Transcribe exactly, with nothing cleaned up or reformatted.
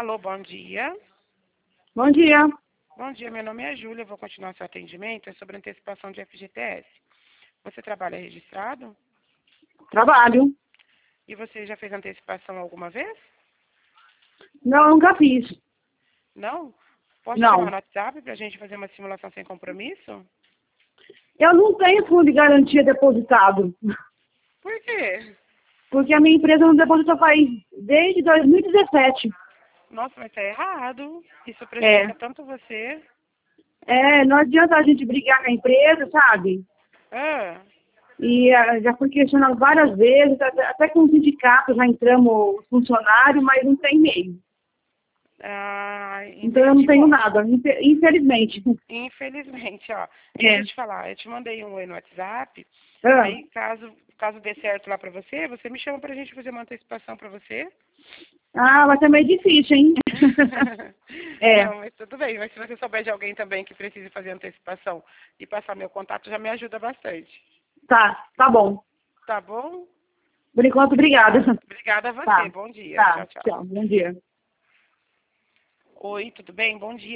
Alô, bom dia. Bom dia. Bom dia, meu nome é Júlia, eu vou continuar seu atendimento, é sobre antecipação de F G T S. Você trabalha registrado? Trabalho. E você já fez antecipação alguma vez? Não, nunca fiz. Não? Posso te chamar Não. no WhatsApp para a gente fazer uma simulação sem compromisso? Eu não tenho fundo de garantia depositado, Por quê? porque a minha empresa não deposita faz desde dois mil e dezessete. Nossa, mas tá errado. Isso É. prejudica tanto você. É, não adianta a gente brigar com a empresa, sabe? Ah, E ah, já fui questionado várias vezes, até, até com o sindicato já entramos os funcionários, mas não tem meio. ah, Então eu não entendi. tenho Bom, nada, infe- infelizmente. infelizmente, ó. Deixa eu É. te falar, eu te mandei um oi no WhatsApp. Ah, Aí, caso, caso dê certo lá pra você, você me chama pra gente fazer uma antecipação pra você. ah, vai ser meio difícil, hein? É, Não, mas tudo bem. Mas se você souber de alguém também que precise fazer antecipação e passar meu contato, já me ajuda bastante. tá, tá bom. Tá bom? Por enquanto, obrigada. Obrigada a você. Tá, Bom dia. tá, Tchau, tchau. tchau, bom dia. Oi, tudo bem? Bom dia.